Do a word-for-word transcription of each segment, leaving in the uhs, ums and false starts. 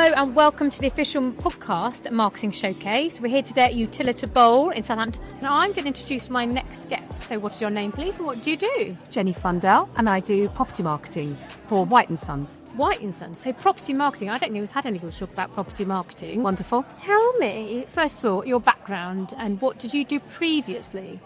and welcome to the official podcast at Marketing Showcase. We're here today at Utilita Bowl in Southampton. Now I'm going to introduce my next guest. So what is your name, please, and what do you do? Jenny Fundell, and I do property marketing for White and Sons. White and Sons. So property marketing. I don't think we've had anybody talk about property marketing. Wonderful. Tell me, first of all, your background and what did you do previously?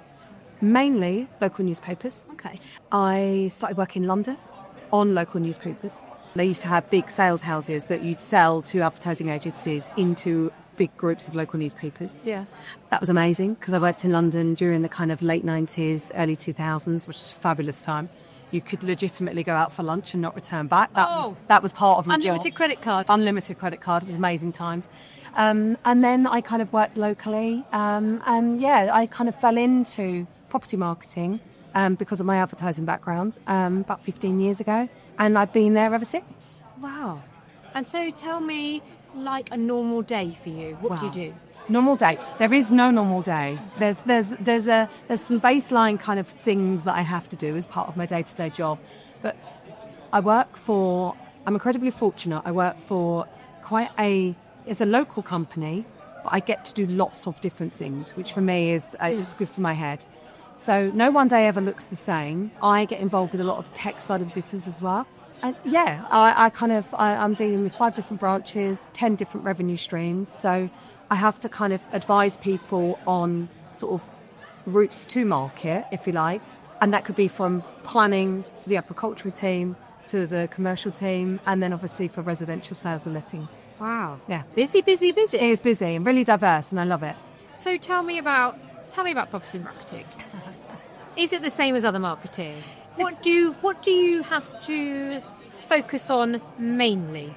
Mainly local newspapers. Okay. I started working in London on local newspapers. They used to have big sales houses that you'd sell to advertising agencies into big groups of local newspapers. Yeah. That was amazing because I worked in London during the kind of late nineties, early two thousands, which was a fabulous time. You could legitimately go out for lunch and not return back. That oh. was that was part of my Unlimited job. credit card. Unlimited credit card. It was amazing times. Um, and then I kind of worked locally. Um, and yeah, I kind of fell into property marketing um, because of my advertising background um, about fifteen years ago. And I've been there ever since. Wow. And so tell me, like a normal day for you. What Wow. do you do? Normal day. There is no normal day. There's there's there's a there's some baseline kind of things that I have to do as part of my day-to-day job. But I work for, I'm incredibly fortunate. I work for quite a, it's a local company, but I get to do lots of different things, which for me is uh, it's good for my head. So no one day ever looks the same. I get involved with a lot of the tech side of the business as well. And yeah, I, I kind of, I, I'm dealing with five different branches, ten different revenue streams. So I have to kind of advise people on sort of routes to market, if you like. And that could be from planning to the agricultural team, to the commercial team, and then obviously for residential sales and lettings. Wow. Yeah. Busy, busy, busy. It is busy and really diverse, and I love it. So tell me about tell me about property marketing. Is it the same as other marketing? What do you, what do you have to focus on mainly?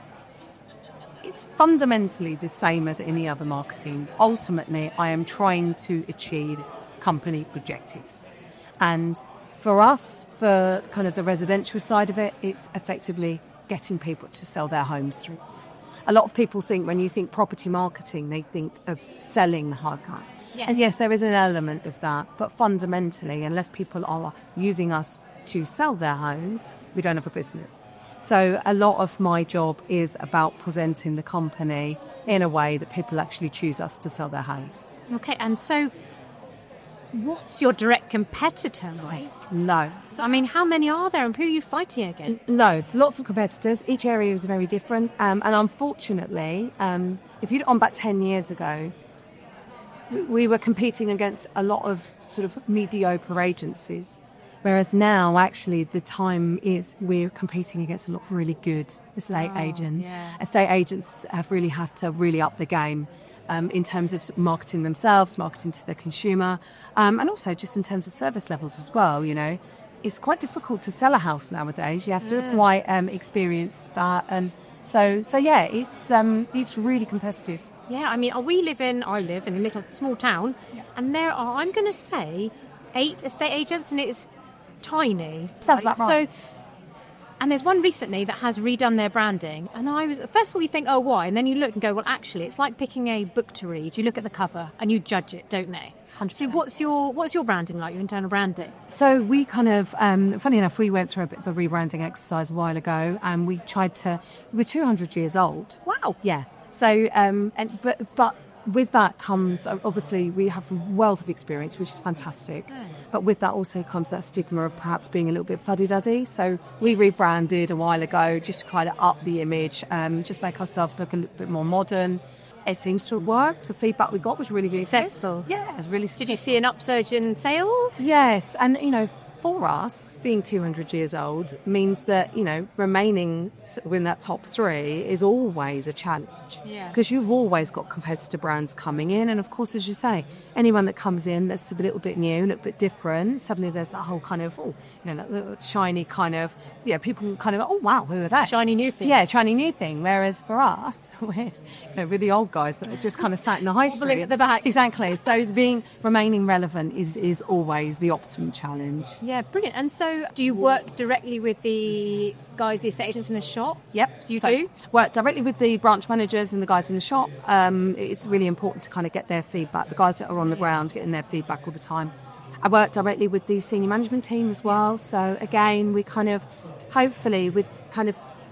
It's fundamentally the same as any other marketing. Ultimately, I am trying to achieve company objectives. And for us, for kind of the residential side of it, it's effectively getting people to sell their homes through us. A lot of people think when you think property marketing, they think of selling the hard cars. Yes. And yes, there is an element of that. But fundamentally, unless people are using us to sell their homes, we don't have a business. So a lot of my job is about presenting the company in a way that people actually choose us to sell their homes. Okay, and so what's your direct competitor like? Loads. I mean, how many are there and who are you fighting against? Loads. Lots of competitors. Each area is very different. Um, and unfortunately, um, if you'd gone back ten years ago, we, we were competing against a lot of sort of mediocre agencies. Whereas now, actually, the time is we're competing against a lot of really good estate Oh, agents. yeah. Estate agents have really have to really up the game um, in terms of marketing themselves, marketing to the consumer, um, and also just in terms of service levels as well. You know, it's quite difficult to sell a house nowadays. You have to Yeah. quite um, experience that, and so so yeah, it's um, it's really competitive. Yeah, I mean, we live in, I live in a little small town, and there are, I'm going to say, eight estate agents, and it's tiny. Sounds about right. So, and there's one recently that has redone their branding, and I was, first of all you think, oh, why? And then you look and go, well, actually, it's like picking a book to read. You look at the cover and you judge it, don't they? one hundred percent. So what's your what's your branding like, your internal branding? So we kind of, um, funny enough, we went through a bit of a rebranding exercise a while ago, and we tried to, we were two hundred years old. Wow. Yeah. So, um, and but but with that comes, obviously, we have a wealth of experience, which is fantastic. Yeah. But with that also comes that stigma of perhaps being a little bit fuddy-duddy. So we rebranded a while ago, just to try to up the image, um, just make ourselves look a little bit more modern. It seems to have worked. The feedback we got was really, really Successful. good. Yeah, it was really successful. Did you see an upsurge in sales? Yes, and you know, for us, being two hundred years old means that, you know, remaining sort of in that top three is always a challenge. Yeah. Because you've always got competitor brands coming in, and of course, as you say, anyone that comes in that's a little bit new, a little bit different, suddenly there's that whole kind of, oh, you know, that little shiny kind of, yeah, people kind of, oh wow, who are they? Shiny new thing. Yeah, shiny new thing. Whereas for us, we're, you know, we're the old guys that are just kind of sat in the high street at the back. Exactly. So being remaining relevant is is always the optimum challenge. Yeah, brilliant. And so do you work directly with the guys, the estate agents in the shop? Yep. So you so do? Work directly with the branch managers and the guys in the shop. Um, it's really important to kind of get their feedback. The guys that are on the ground getting their feedback all the time. I work directly with the senior management team as well. So again, we kind of, hopefully with kind of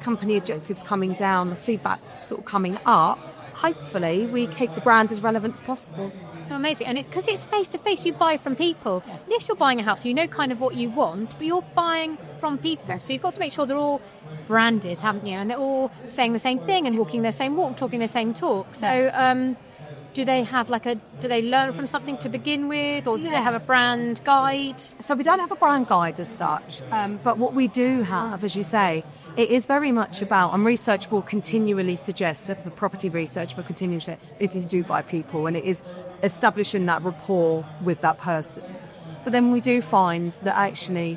company objectives coming down, the feedback sort of coming up, hopefully we keep the brand as relevant as possible. Oh, amazing. And because it, it's face-to-face, you buy from people. Yes, you're buying a house, you know kind of what you want, but you're buying from people. So you've got to make sure they're all branded, haven't you? And they're all saying the same thing and walking their same walk, talking their same talk. So um, do they have like a, do they learn from something to begin with, or do yeah. they have a brand guide? So we don't have a brand guide as such, um, but what we do have, as you say, it is very much about, and research will continually suggest, so the property research will continue to if you do buy people, and it is establishing that rapport with that person. But then we do find that actually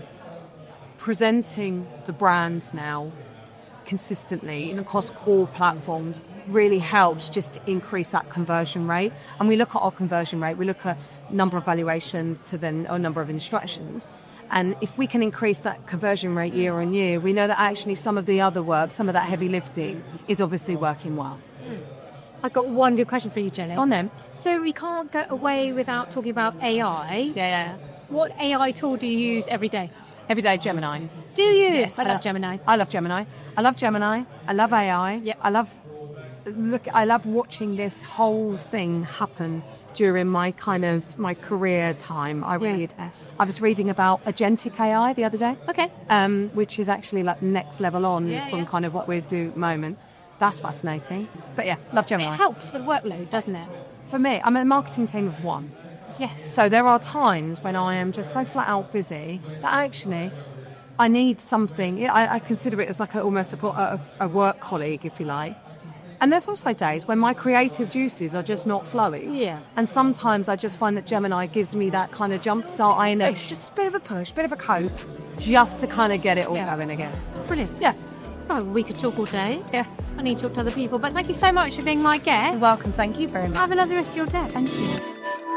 presenting the brand now consistently across core platforms really helps just to increase that conversion rate. And we look at our conversion rate, we look at number of valuations to then a number of instructions. And if we can increase that conversion rate year on year, we know that actually some of the other work, some of that heavy lifting is obviously working well. I've got one good question for you, Jenny. On then. So we can't go away without talking about A I. Yeah, yeah. What A I tool do you use every day? Every day, Gemini. Do you? Yes, I, I love love Gemini. I love Gemini. I love Gemini. I love A I. Yep. I love look. I love watching this whole thing happen during my kind of my career time. I Yeah. read. I was reading about agentic A I the other day. Okay. Um, which is actually like next level on Yeah, from yeah. kind of what we do at the moment. That's fascinating. But yeah, love Gemini. It helps with workload, doesn't it? For me, I'm a marketing team of one. Yes. So there are times when I am just so flat out busy that actually I need something. I, I consider it as like a, almost a, a, a work colleague, if you like. And there's also days when my creative juices are just not flowing. Yeah. And sometimes I just find that Gemini gives me that kind of jump start. I know, just a bit of a push, bit of a coat, just to kind of get it all Yeah. going again. Brilliant. Yeah. Oh, we could talk all day. Yes. I need to talk to other people. But thank you so much for being my guest. You're welcome. Thank you very much. Have a lovely rest of your day. Thank you.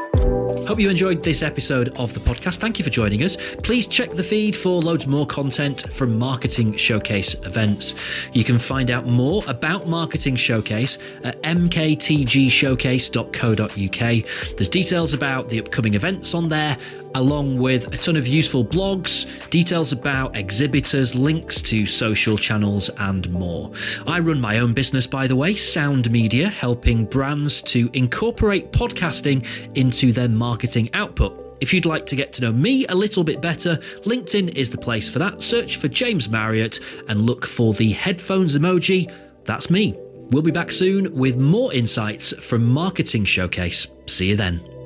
Hope you enjoyed this episode of the podcast. Thank you for joining us. Please check the feed for loads more content from Marketing Showcase events. You can find out more about Marketing Showcase at m k t g showcase dot co dot u k. There's details about the upcoming events on there, along with a ton of useful blogs, details about exhibitors, links to social channels, and more. I run my own business, by the way, Sound Media, helping brands to incorporate podcasting into their marketing output. If you'd like to get to know me a little bit better, LinkedIn is the place for that. Search for James Marriott and look for the headphones emoji. That's me. We'll be back soon with more insights from Marketing Showcase. See you then.